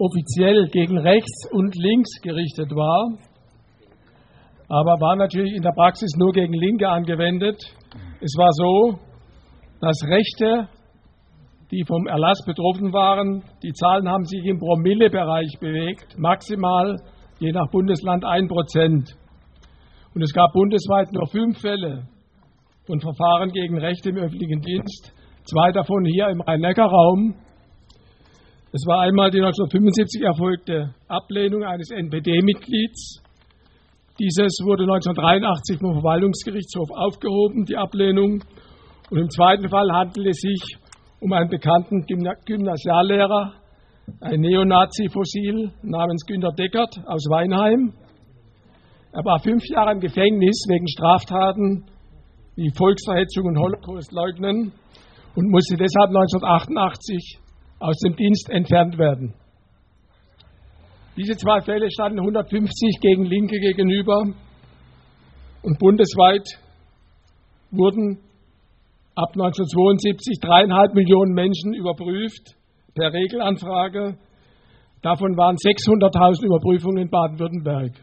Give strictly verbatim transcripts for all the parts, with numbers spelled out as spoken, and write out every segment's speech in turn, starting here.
offiziell gegen rechts und links gerichtet war, aber war natürlich in der Praxis nur gegen Linke angewendet. Es war so, dass Rechte, die vom Erlass betroffen waren, die Zahlen haben sich im Promillebereich bewegt, maximal je nach Bundesland ein Prozent. Und es gab bundesweit nur fünf Fälle von Verfahren gegen Rechte im öffentlichen Dienst, zwei davon hier im Rhein-Neckar-Raum. Es war einmal die neunzehnhundertfünfundsiebzig erfolgte Ablehnung eines N P D-Mitglieds. Dieses wurde neunzehnhundertdreiundachtzig vom Verwaltungsgerichtshof aufgehoben, die Ablehnung. Und im zweiten Fall handelt es sich um einen bekannten Gymnasiallehrer, ein Neonazi-Fossil namens Günter Deckert aus Weinheim. Er war fünf Jahre im Gefängnis wegen Straftaten wie Volksverhetzung und Holocaustleugnen und musste deshalb neunzehnhundertachtundachtzig aus dem Dienst entfernt werden. Diese zwei Fälle standen hundertfünfzig gegen Linke gegenüber und bundesweit wurden ab neunzehnhundertzweiundsiebzig dreieinhalb Millionen Menschen überprüft per Regelanfrage. Davon waren sechshunderttausend Überprüfungen in Baden-Württemberg.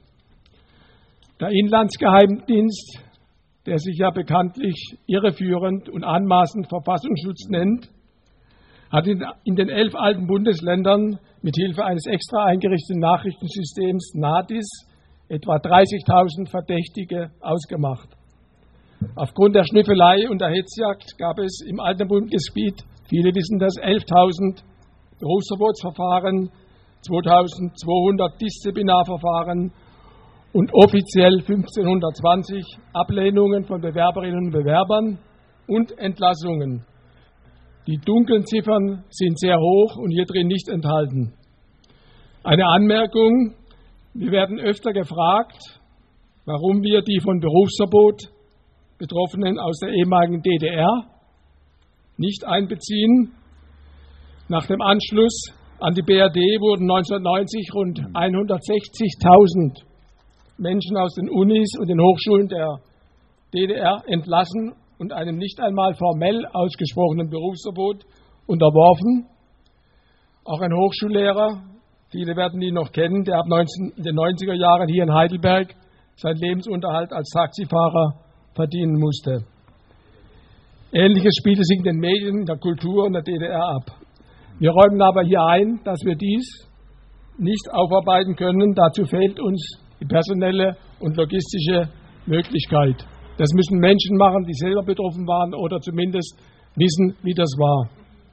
Der Inlandsgeheimdienst, der sich ja bekanntlich irreführend und anmaßend Verfassungsschutz nennt, hat in den elf alten Bundesländern mit Hilfe eines extra eingerichteten Nachrichtensystems NADIS etwa dreißigtausend Verdächtige ausgemacht. Aufgrund der Schnüffelei und der Hetzjagd gab es im alten Bundesgebiet, viele wissen das, elftausend Berufsverbotsverfahren, zweitausendzweihundert Disziplinarverfahren und offiziell fünfzehnhundertzwanzig Ablehnungen von Bewerberinnen und Bewerbern und Entlassungen. Die dunklen Ziffern sind sehr hoch und hier drin nicht enthalten. Eine Anmerkung: Wir werden öfter gefragt, warum wir die von Berufsverbot Betroffenen aus der ehemaligen D D R nicht einbeziehen. Nach dem Anschluss an die B R D wurden neunzehnhundertneunzig rund hundertsechzigtausend Menschen aus den Unis und den Hochschulen der D D R entlassen und einem nicht einmal formell ausgesprochenen Berufsverbot unterworfen. Auch ein Hochschullehrer, viele werden ihn noch kennen, der ab in den neunziger Jahren hier in Heidelberg seinen Lebensunterhalt als Taxifahrer verdienen musste. Ähnliches spielte sich in den Medien, in der Kultur und der D D R ab. Wir räumen aber hier ein, dass wir dies nicht aufarbeiten können. Dazu fehlt uns die personelle und logistische Möglichkeit. Das müssen Menschen machen, die selber betroffen waren oder zumindest wissen, wie das war.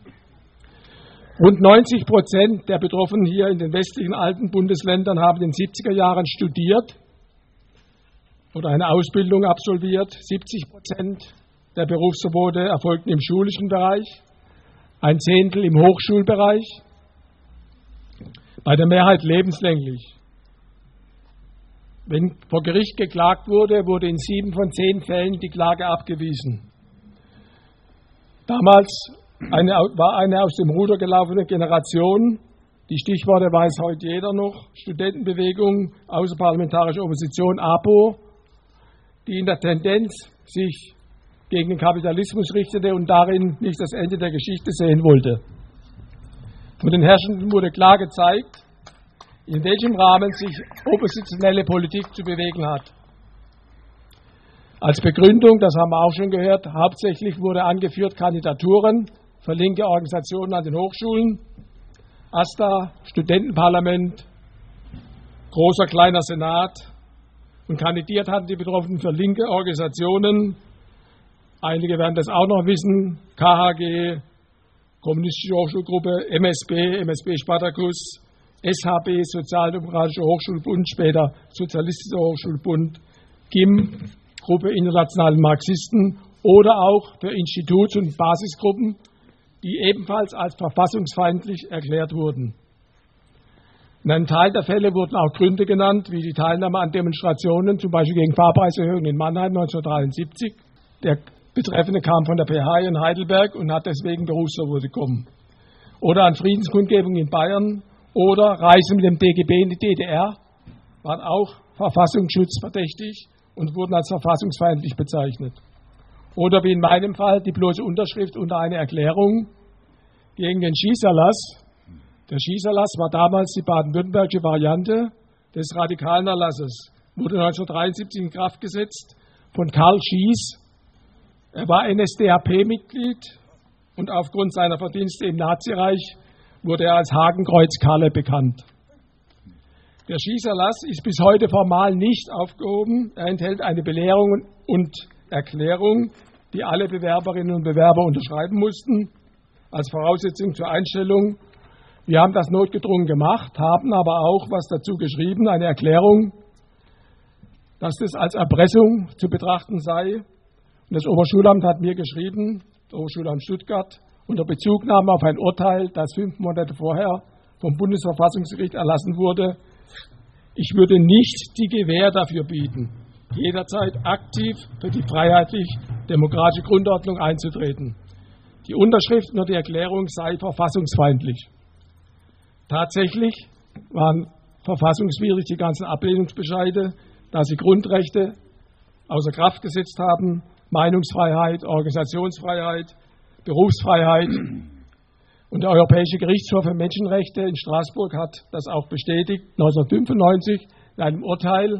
Rund neunzig Prozent der Betroffenen hier in den westlichen alten Bundesländern haben in den siebziger Jahren studiert oder eine Ausbildung absolviert. siebzig Prozent der Berufsverbote erfolgten im schulischen Bereich, ein Zehntel im Hochschulbereich, bei der Mehrheit lebenslänglich. Wenn vor Gericht geklagt wurde, wurde in sieben von zehn Fällen die Klage abgewiesen. Damals eine, war eine aus dem Ruder gelaufene Generation, die Stichworte weiß heute jeder noch, Studentenbewegung, außerparlamentarische Opposition, APO, die in der Tendenz sich gegen den Kapitalismus richtete und darin nicht das Ende der Geschichte sehen wollte. Von den Herrschenden wurde klar gezeigt, in welchem Rahmen sich oppositionelle Politik zu bewegen hat. Als Begründung, das haben wir auch schon gehört, hauptsächlich wurde angeführt Kandidaturen für linke Organisationen an den Hochschulen, AStA, Studentenparlament, großer, kleiner Senat, und kandidiert hatten die Betroffenen für linke Organisationen. Einige werden das auch noch wissen, K H G, Kommunistische Hochschulgruppe, M S B, M S B Spartacus, S H B, Sozialdemokratischer Hochschulbund, später Sozialistischer Hochschulbund, G I M, Gruppe Internationale Marxisten, oder auch für Instituts- und Basisgruppen, die ebenfalls als verfassungsfeindlich erklärt wurden. In einem Teil der Fälle wurden auch Gründe genannt, wie die Teilnahme an Demonstrationen, zum Beispiel gegen Fahrpreiserhöhungen in Mannheim neunzehnhundertdreiundsiebzig. Der Betreffende kam von der P H in Heidelberg und hat deswegen Berufsverbot bekommen. Oder an Friedenskundgebungen in Bayern oder Reisen mit dem D G B in die D D R waren auch verfassungsschutzverdächtig und wurden als verfassungsfeindlich bezeichnet. Oder wie in meinem Fall die bloße Unterschrift unter eine Erklärung gegen den Schießerlass Der Schießerlass war damals die baden-württembergische Variante des radikalen Erlasses, wurde neunzehnhundertdreiundsiebzig in Kraft gesetzt von Karl Schieß. Er war N S D A P-Mitglied und aufgrund seiner Verdienste im Nazireich wurde er als Hakenkreuz Karle bekannt. Der Schießerlass ist bis heute formal nicht aufgehoben. Er enthält eine Belehrung und Erklärung, die alle Bewerberinnen und Bewerber unterschreiben mussten, als Voraussetzung zur Einstellung. Wir haben das notgedrungen gemacht, haben aber auch was dazu geschrieben, eine Erklärung, dass das als Erpressung zu betrachten sei. Und das Oberschulamt hat mir geschrieben, das Oberschulamt Stuttgart, unter Bezugnahme auf ein Urteil, das fünf Monate vorher vom Bundesverfassungsgericht erlassen wurde, ich würde nicht die Gewähr dafür bieten, jederzeit aktiv für die freiheitlich-demokratische Grundordnung einzutreten. Die Unterschrift und die Erklärung sei verfassungsfeindlich. Tatsächlich waren verfassungswidrig die ganzen Ablehnungsbescheide, da sie Grundrechte außer Kraft gesetzt haben, Meinungsfreiheit, Organisationsfreiheit, Berufsfreiheit. Und der Europäische Gerichtshof für Menschenrechte in Straßburg hat das auch bestätigt, neunzehnhundertfünfundneunzig in einem Urteil,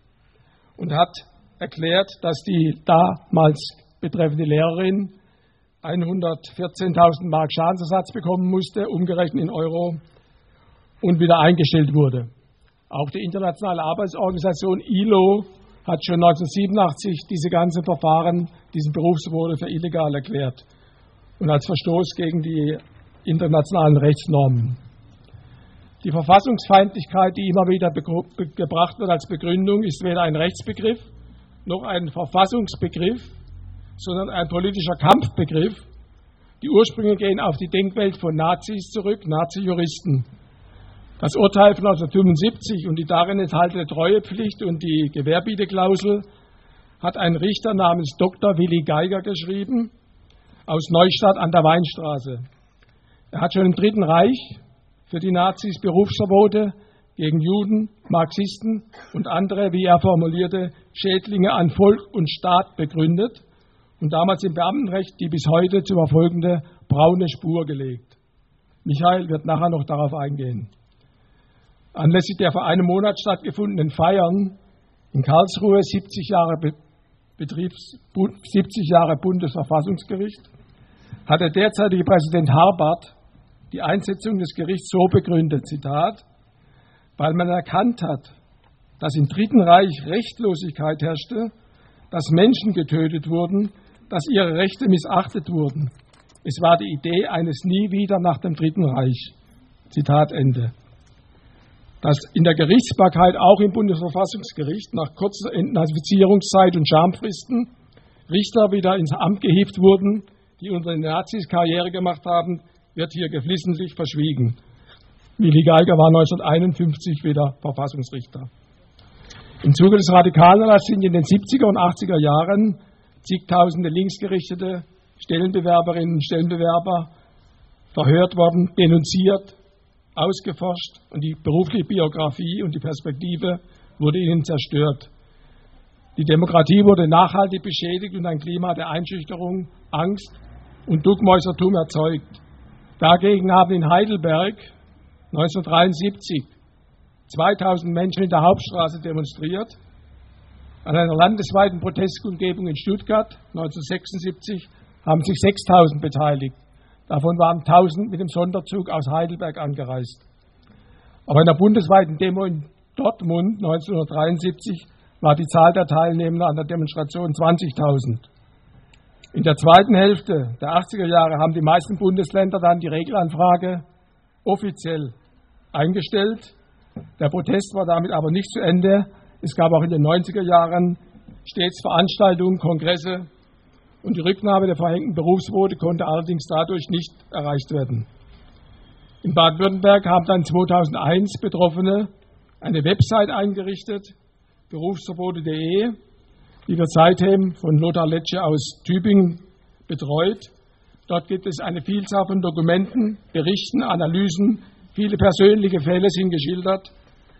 und hat erklärt, dass die damals betreffende Lehrerin hundertvierzehntausend Mark Schadensersatz bekommen musste, umgerechnet in Euro, und wieder eingestellt wurde. Auch die Internationale Arbeitsorganisation I L O hat schon neunzehnhundertsiebenundachtzig diese ganzen Verfahren, diesen Berufsverbot für illegal erklärt und als Verstoß gegen die internationalen Rechtsnormen. Die Verfassungsfeindlichkeit, die immer wieder gebracht wird als Begründung, ist weder ein Rechtsbegriff noch ein Verfassungsbegriff, sondern ein politischer Kampfbegriff. Die Ursprünge gehen auf die Denkwelt von Nazis zurück, Nazi-Juristen. Das Urteil von neunzehnhundertfünfundsiebzig und die darin enthaltene Treuepflicht und die Gewährbieteklausel hat ein Richter namens Doktor Willi Geiger geschrieben, aus Neustadt an der Weinstraße. Er hat schon im Dritten Reich für die Nazis Berufsverbote gegen Juden, Marxisten und andere, wie er formulierte, Schädlinge an Volk und Staat begründet und damals im Beamtenrecht die bis heute zu verfolgende braune Spur gelegt. Michael wird nachher noch darauf eingehen. Anlässlich der vor einem Monat stattgefundenen Feiern in Karlsruhe, siebzig Jahre Betriebs, siebzig Jahre Bundesverfassungsgericht, hat der derzeitige Präsident Harbart die Einsetzung des Gerichts so begründet, Zitat, weil man erkannt hat, dass im Dritten Reich Rechtlosigkeit herrschte, dass Menschen getötet wurden, dass ihre Rechte missachtet wurden. Es war die Idee eines Nie wieder nach dem Dritten Reich. Zitat Ende. Dass in der Gerichtsbarkeit auch im Bundesverfassungsgericht nach kurzer Entnazifizierungszeit und Schamfristen Richter wieder ins Amt gehievt wurden, die unter den Nazis Karriere gemacht haben, wird hier geflissentlich verschwiegen. Willi Geiger war neunzehnhunderteinundfünfzig wieder Verfassungsrichter. Im Zuge des Radikalerlasses sind in den siebziger und achtziger Jahren zigtausende linksgerichtete Stellenbewerberinnen und Stellenbewerber verhört worden, denunziert, ausgeforscht und die berufliche Biografie und die Perspektive wurde ihnen zerstört. Die Demokratie wurde nachhaltig beschädigt und ein Klima der Einschüchterung, Angst und Duckmäusertum erzeugt. Dagegen haben in Heidelberg neunzehnhundertdreiundsiebzig zweitausend Menschen in der Hauptstraße demonstriert. An einer landesweiten Protestkundgebung in Stuttgart neunzehnhundertsechsundsiebzig haben sich sechstausend beteiligt. Davon waren tausend mit dem Sonderzug aus Heidelberg angereist. Aber in der bundesweiten Demo in Dortmund neunzehnhundertdreiundsiebzig war die Zahl der Teilnehmer an der Demonstration zwanzigtausend. In der zweiten Hälfte der achtziger Jahre haben die meisten Bundesländer dann die Regelanfrage offiziell eingestellt. Der Protest war damit aber nicht zu Ende. Es gab auch in den neunziger Jahren stets Veranstaltungen, Kongresse und die Rücknahme der verhängten Berufsverbote konnte allerdings dadurch nicht erreicht werden. In Baden-Württemberg haben dann zweitausendeins Betroffene eine Website eingerichtet, berufsverbote punkt de, die wird seitdem von Lothar Letsche aus Tübingen betreut. Dort gibt es eine Vielzahl von Dokumenten, Berichten, Analysen, viele persönliche Fälle sind geschildert.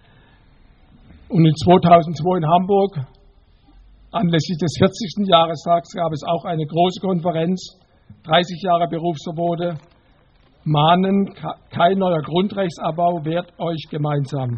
Und in zweitausendzwei in Hamburg, anlässlich des vierzigsten Jahrestags, gab es auch eine große Konferenz, dreißig Jahre Berufsverbote. mahnen, kein neuer Grundrechtsabbau wehrt euch gemeinsam.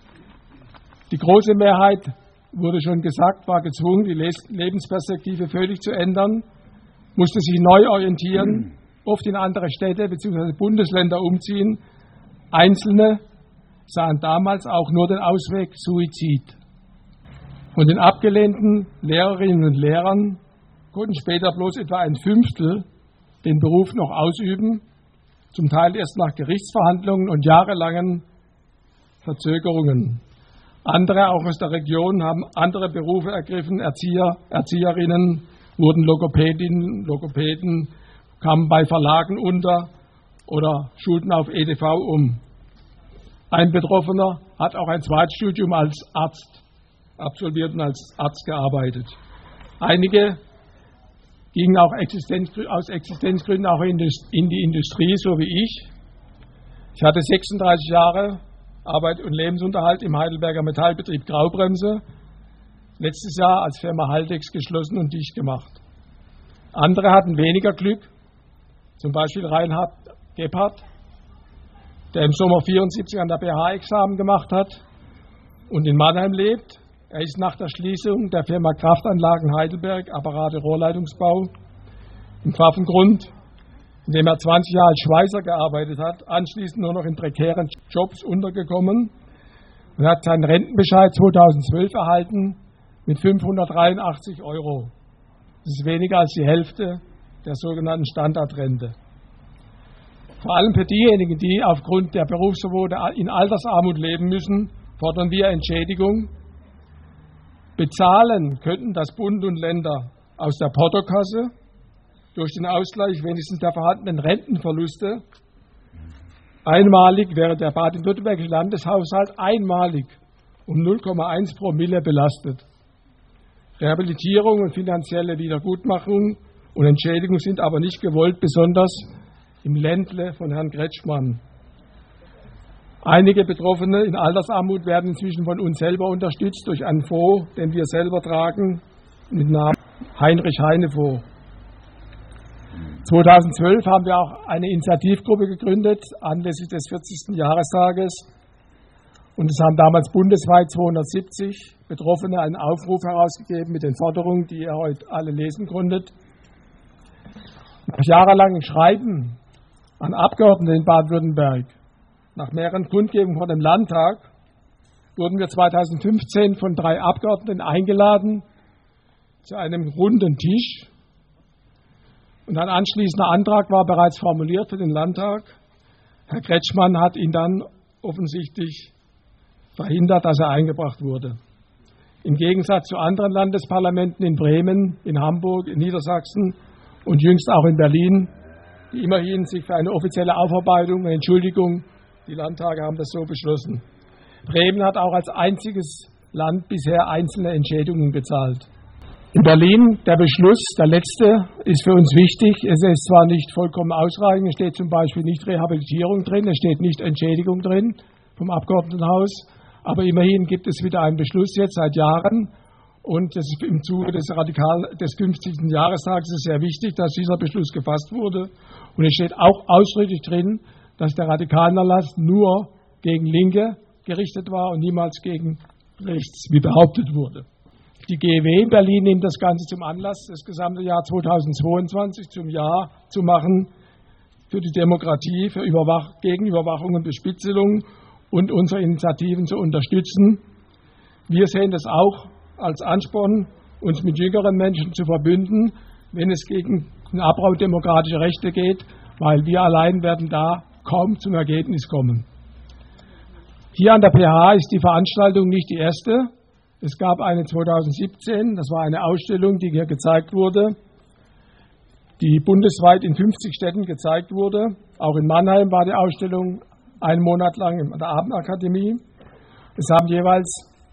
Die große Mehrheit, wurde schon gesagt, war gezwungen, die Lebensperspektive völlig zu ändern, musste sich neu orientieren, oft in andere Städte bzw. Bundesländer umziehen. Einzelne sahen damals auch nur den Ausweg Suizid. Von den abgelehnten Lehrerinnen und Lehrern konnten später bloß etwa ein Fünftel den Beruf noch ausüben, zum Teil erst nach Gerichtsverhandlungen und jahrelangen Verzögerungen. Andere, auch aus der Region, haben andere Berufe ergriffen. Erzieher, Erzieherinnen wurden Logopädinnen, Logopäden, kamen bei Verlagen unter oder schulten auf E D V um. Ein Betroffener hat auch ein Zweitstudium als Arzt absolviert und als Arzt gearbeitet. Einige gingen auch Existenz, aus Existenzgründen auch in die Industrie, so wie ich. Ich hatte sechsunddreißig Jahre Arbeit und Lebensunterhalt im Heidelberger Metallbetrieb Graubremse, letztes Jahr als Firma Haldex geschlossen und dicht gemacht. Andere hatten weniger Glück, zum Beispiel Reinhard Gebhardt, der im Sommer vierundsiebzig an der B H Examen gemacht hat und in Mannheim lebt. Er ist nach der Schließung der Firma Kraftanlagen Heidelberg, Apparate Rohrleitungsbau, im Pfaffengrund, in dem er zwanzig Jahre als Schweißer gearbeitet hat, anschließend nur noch in prekären Jobs untergekommen und hat seinen Rentenbescheid zweitausendzwölf erhalten mit fünfhundertdreiundachtzig Euro. Das ist weniger als die Hälfte der sogenannten Standardrente. Vor allem für diejenigen, die aufgrund der Berufsverbote in Altersarmut leben müssen, fordern wir Entschädigung. Bezahlen könnten das Bund und Länder aus der Portokasse durch den Ausgleich wenigstens der vorhandenen Rentenverluste. Einmalig wäre der baden-württembergische Landeshaushalt einmalig um null Komma eins Promille belastet. Rehabilitierung und finanzielle Wiedergutmachung und Entschädigung sind aber nicht gewollt, besonders im Ländle von Herrn Kretschmann. Einige Betroffene in Altersarmut werden inzwischen von uns selber unterstützt durch einen Fonds, den wir selber tragen, mit Namen Heinrich-Heine-Fonds. zweitausendzwölf haben wir auch eine Initiativgruppe gegründet, anlässlich des vierzigsten Jahrestages. Und es haben damals bundesweit zweihundertsiebzig Betroffene einen Aufruf herausgegeben mit den Forderungen, die ihr heute alle lesen konntet. Nach jahrelangem Schreiben an Abgeordnete in Baden-Württemberg, nach mehreren Kundgebungen vor dem Landtag, wurden wir zweitausendfünfzehn von drei Abgeordneten eingeladen zu einem runden Tisch. Und ein anschließender Antrag war bereits formuliert für den Landtag. Herr Kretschmann hat ihn dann offensichtlich verhindert, dass er eingebracht wurde. Im Gegensatz zu anderen Landesparlamenten in Bremen, in Hamburg, in Niedersachsen und jüngst auch in Berlin, die immerhin sich für eine offizielle Aufarbeitung und Entschuldigung, die Landtage haben das so beschlossen. Bremen hat auch als einziges Land bisher einzelne Entschädigungen gezahlt. In Berlin, der Beschluss, der letzte, ist für uns wichtig. Es ist zwar nicht vollkommen ausreichend, es steht zum Beispiel nicht Rehabilitierung drin, es steht nicht Entschädigung drin vom Abgeordnetenhaus, aber immerhin gibt es wieder einen Beschluss jetzt seit Jahren und das ist im Zuge des, Radikal des fünfzigsten Jahrestages ist sehr wichtig, dass dieser Beschluss gefasst wurde und es steht auch ausdrücklich drin, dass der Radikalerlass nur gegen Linke gerichtet war und niemals gegen rechts, wie behauptet wurde. Die G E W in Berlin nimmt das Ganze zum Anlass, das gesamte Jahr zweitausendzweiundzwanzig zum Jahr zu machen für die Demokratie, für Überwach- Gegenüberwachung und Bespitzelung und unsere Initiativen zu unterstützen. Wir sehen das auch als Ansporn, uns mit jüngeren Menschen zu verbünden, wenn es gegen den Abbau demokratischer Rechte geht, weil wir allein werden da kaum zum Ergebnis kommen. Hier an der P H ist die Veranstaltung nicht die erste. Es gab eine zweitausendsiebzehn, das war eine Ausstellung, die hier gezeigt wurde, die bundesweit in fünfzig Städten gezeigt wurde. Auch in Mannheim war die Ausstellung einen Monat lang in der Abendakademie. Es haben jeweils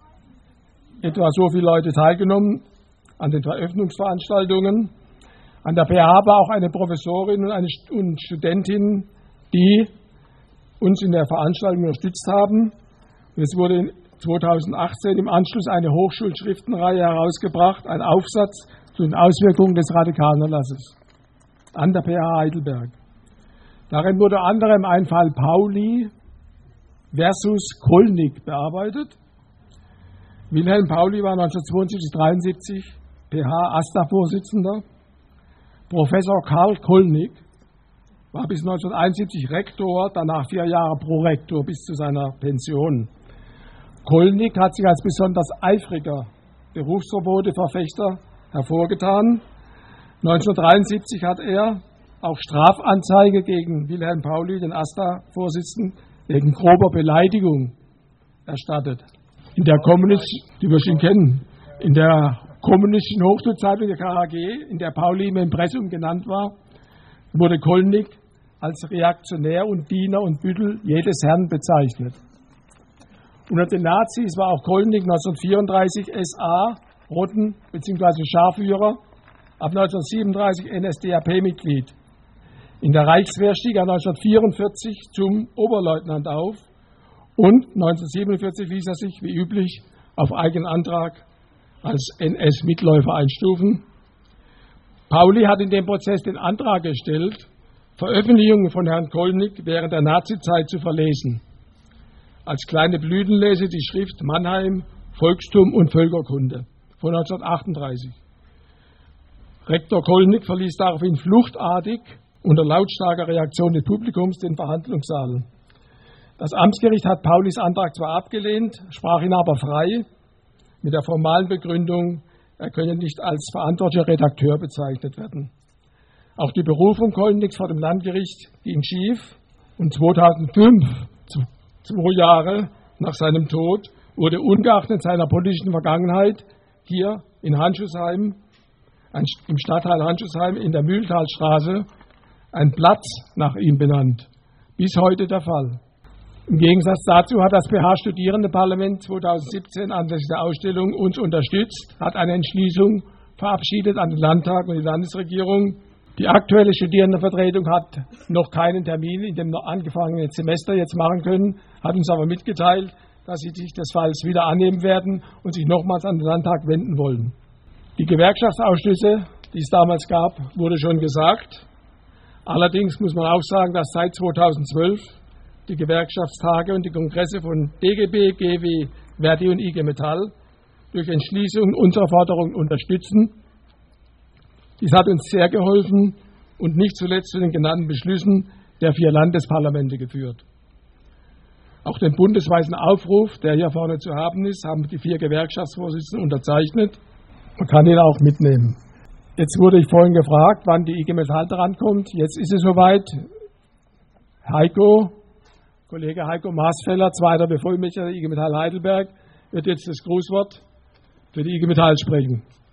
etwa so viele Leute teilgenommen an den Eröffnungsveranstaltungen. An der P H war auch eine Professorin und eine Studentin, die uns in der Veranstaltung unterstützt haben. Und es wurde zweitausendachtzehn im Anschluss eine Hochschulschriftenreihe herausgebracht, ein Aufsatz zu den Auswirkungen des Radikalerlasses an der P H Heidelberg. Darin wurde unter anderem ein Fall Pauli versus Kolnig bearbeitet. Wilhelm Pauli war neunzehnhundertzweiundsiebzig bis dreiundsiebzig P H-AStA-Vorsitzender. Professor Karl Kolnig war bis neunzehnhunderteinundsiebzig Rektor, danach vier Jahre Prorektor bis zu seiner Pension. Kolnig hat sich als besonders eifriger Berufsverboteverfechter hervorgetan. neunzehnhundertdreiundsiebzig hat er auch Strafanzeige gegen Wilhelm Pauli, den AStA-Vorsitzenden, wegen grober Beleidigung erstattet. In der kommunistischen, die wir schon kennen, in der kommunistischen Hochschulzeitung der K H G, in der Pauli im Impressum genannt war, wurde Kolnig als Reaktionär und Diener und Büttel jedes Herrn bezeichnet. Unter den Nazis war auch Kolnig neunzehnhundertvierunddreißig S A Rotten- bzw. Scharführer, ab neunzehnhundertsiebenunddreißig N S D A P-Mitglied. In der Reichswehr stieg er neunzehnhundertvierundvierzig zum Oberleutnant auf und neunzehnhundertsiebenundvierzig ließ er sich, wie üblich, auf eigenen Antrag als N S-Mitläufer einstufen. Pauli hat in dem Prozess den Antrag gestellt, Veröffentlichungen von Herrn Kolnig während der Nazizeit zu verlesen. Als kleine Blütenlese die Schrift Mannheim, Volkstum und Völkerkunde von neunzehnhundertachtunddreißig. Rektor Kolnig verließ daraufhin fluchtartig unter lautstarker Reaktion des Publikums den Verhandlungssaal. Das Amtsgericht hat Paulis Antrag zwar abgelehnt, sprach ihn aber frei, mit der formalen Begründung, er könne nicht als verantwortlicher Redakteur bezeichnet werden. Auch die Berufung Kolnigs vor dem Landgericht ging schief und zweitausendfünf, zwei Jahre nach seinem Tod, wurde ungeachtet seiner politischen Vergangenheit hier in Handschuhsheim, im Stadtteil Handschuhsheim in der Mühltalstraße, ein Platz nach ihm benannt. Bis heute der Fall. Im Gegensatz dazu hat das P H-Studierendenparlament zweitausendsiebzehn anlässlich der Ausstellung uns unterstützt, hat eine Entschließung verabschiedet an den Landtag und die Landesregierung. Die aktuelle Studierendenvertretung hat noch keinen Termin in dem noch angefangenen Semester jetzt machen können, hat uns aber mitgeteilt, dass sie sich des Falls wieder annehmen werden und sich nochmals an den Landtag wenden wollen. Die Gewerkschaftsausschüsse, die es damals gab, wurde schon gesagt. Allerdings muss man auch sagen, dass seit zweitausendzwölf die Gewerkschaftstage und die Kongresse von D G B, G W, Verdi und I G Metall durch Entschließungen unsere Forderungen unterstützen. Dies hat uns sehr geholfen und nicht zuletzt zu den genannten Beschlüssen der vier Landesparlamente geführt. Auch den bundesweiten Aufruf, der hier vorne zu haben ist, haben die vier Gewerkschaftsvorsitzenden unterzeichnet. Man kann ihn auch mitnehmen. Jetzt wurde ich vorhin gefragt, wann die I G Metall drankommt. Jetzt ist es soweit. Heiko, Kollege Heiko Maasfeller, zweiter Bevollmächtigter der I G Metall Heidelberg, wird jetzt das Grußwort für die I G Metall sprechen.